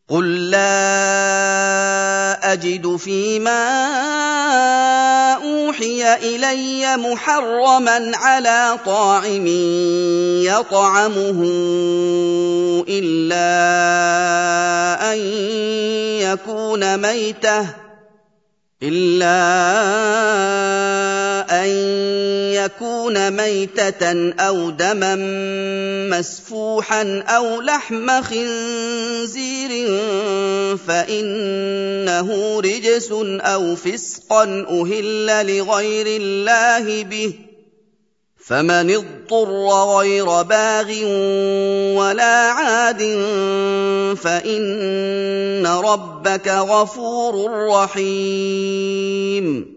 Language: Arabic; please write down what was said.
قُل لَّا أَجِدُ فِيمَا أُوحِيَ إِلَيَّ مُحَرَّمًا عَلَىٰ طَاعِمٍ يَطْعَمُهُ إِلَّا أَن يَكُونَ مَيْتَةً أَوْ دَمًا مَّسْفُوحًا أَوْ لَحْمَ خِنزِيرٍ فَإِنَّهُ رِجْسٌ أَوْ فِسْقًا أُهِلَّ لِغَيْرِ اللَّهِ بِهِ ۚ فَمَنِ اضْطُرَّ غَيْرَ بَاغٍ وَلَا عَادٍ فَإِنَّ رَبَّكَ غَفُورٌ رَّحِيمٌ